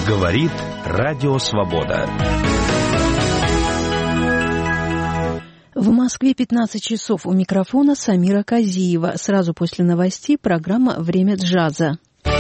Говорит Радио Свобода. В Москве 15 часов. У микрофона Самира Казиева. Сразу после новостей программа «Время джаза».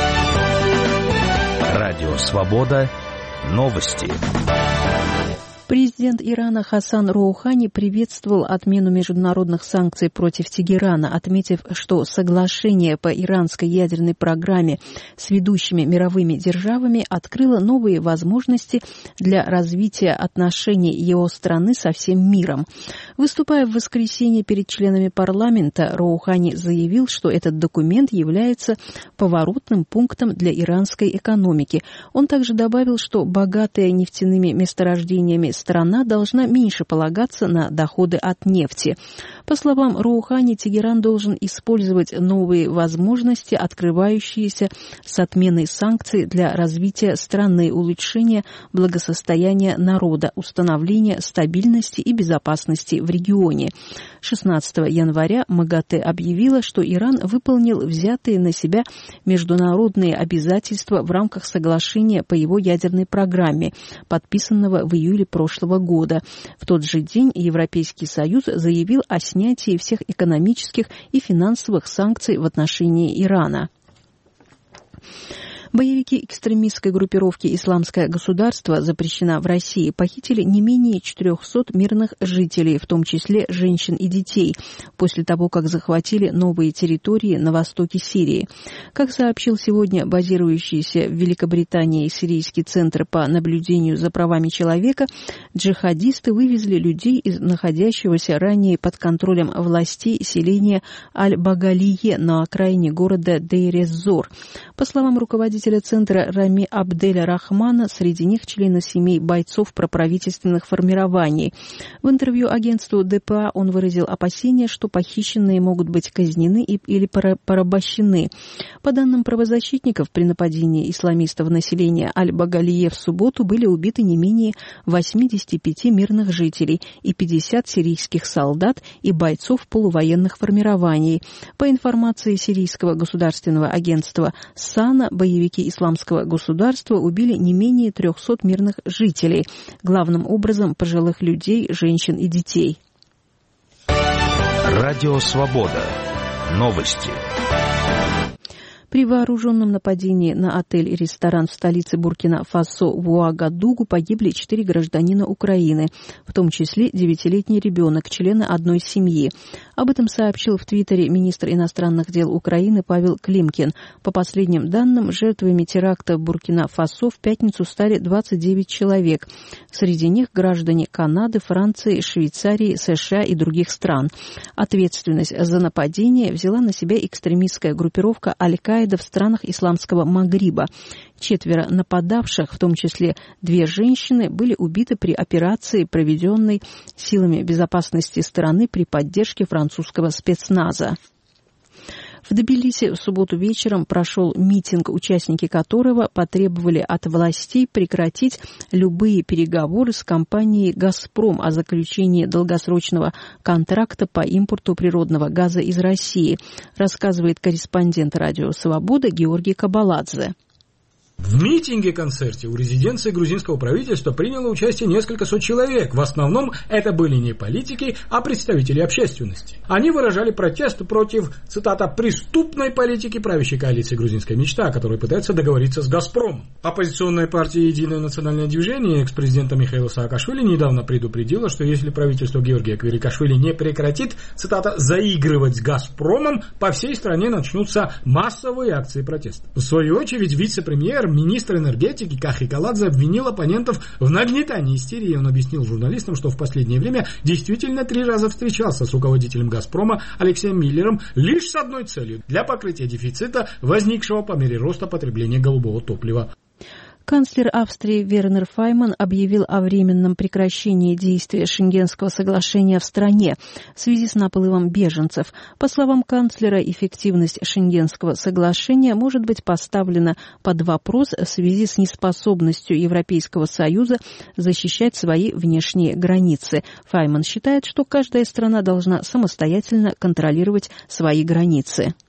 Радио Свобода. Новости. Президент Ирана Хасан Роухани приветствовал отмену международных санкций против Тегерана, отметив, что соглашение по иранской ядерной программе с ведущими мировыми державами открыло новые возможности для развития отношений его страны со всем миром. Выступая в воскресенье перед членами парламента, Роухани заявил, что этот документ является поворотным пунктом для иранской экономики. Он также добавил, что богатая нефтяными месторождениями страна должна меньше полагаться на доходы от нефти. По словам Роухани, Тегеран должен использовать новые возможности, открывающиеся с отменой санкций для развития страны, улучшения благосостояния народа, установления стабильности и безопасности в регионе. 16 января МАГАТЭ объявила, что Иран выполнил взятые на себя международные обязательства в рамках соглашения по его ядерной программе, подписанного в июле прошлого года. В тот же день Европейский Союз заявил о снятии всех экономических и финансовых санкций в отношении Ирана. Боевики экстремистской группировки «Исламское государство» запрещено в России похитили не менее 400 мирных жителей, в том числе женщин и детей, после того, как захватили новые территории на востоке Сирии. Как сообщил сегодня базирующийся в Великобритании Сирийский центр по наблюдению за правами человека, джихадисты вывезли людей из находящегося ранее под контролем властей селения Аль-Багалие на окраине города Дейр-эз-Зор. По словам руководителя центра Рами Абделя Рахмана, среди них члены семей бойцов проправительственных формирований. В интервью агентству ДПА он выразил опасения, что похищенные могут быть казнены или порабощены. По данным правозащитников, при нападении исламистов населения Аль-Багалие в субботу были убиты не менее 85 мирных жителей и 50 сирийских солдат и бойцов полувоенных формирований. По информации сирийского государственного агентства САНА, боевики Исламского государства убили не менее 300 мирных жителей, главным образом пожилых людей, женщин и детей. Радио Свобода. Новости. При вооруженном нападении на отель и ресторан в столице Буркина-Фасо в Уагадугу погибли 4 гражданина Украины, в том числе 9-летний ребенок, члены одной семьи. Об этом сообщил в Твиттере министр иностранных дел Украины Павел Климкин. По последним данным, жертвами теракта в Буркина-Фасо в пятницу стали 29 человек. Среди них граждане Канады, Франции, Швейцарии, США и других стран. Ответственность за нападение взяла на себя экстремистская группировка Аль-Каида в странах исламского Магриба. 4 нападавших, в том числе 2 женщины, были убиты при операции, проведенной силами безопасности страны при поддержке французского спецназа. В Тбилиси в субботу вечером прошел митинг, участники которого потребовали от властей прекратить любые переговоры с компанией «Газпром» о заключении долгосрочного контракта по импорту природного газа из России, рассказывает корреспондент «Радио Свобода» Георгий Кабаладзе. В митинге-концерте у резиденции грузинского правительства приняло участие несколько сот человек. В основном это были не политики, а представители общественности. Они выражали протест против, цитата, «преступной политики правящей коалиции «Грузинская мечта», которая пытается договориться с «Газпромом». Оппозиционная партия «Единое национальное движение» экс-президента Михаила Саакашвили недавно предупредила, что если правительство Георгия Квирикашвили не прекратит, цитата, «заигрывать с «Газпромом», по всей стране начнутся массовые акции протеста». В свою очередь, вице-премьер, министр энергетики Кахи Каладзе обвинил оппонентов в нагнетании истерии. Он объяснил журналистам, что в последнее время действительно 3 раза встречался с руководителем «Газпрома» Алексеем Миллером лишь с одной целью – для покрытия дефицита, возникшего по мере роста потребления голубого топлива. Канцлер Австрии Вернер Файман объявил о временном прекращении действия Шенгенского соглашения в стране в связи с наплывом беженцев. По словам канцлера, эффективность Шенгенского соглашения может быть поставлена под вопрос в связи с неспособностью Европейского Союза защищать свои внешние границы. Файман считает, что каждая страна должна самостоятельно контролировать свои границы.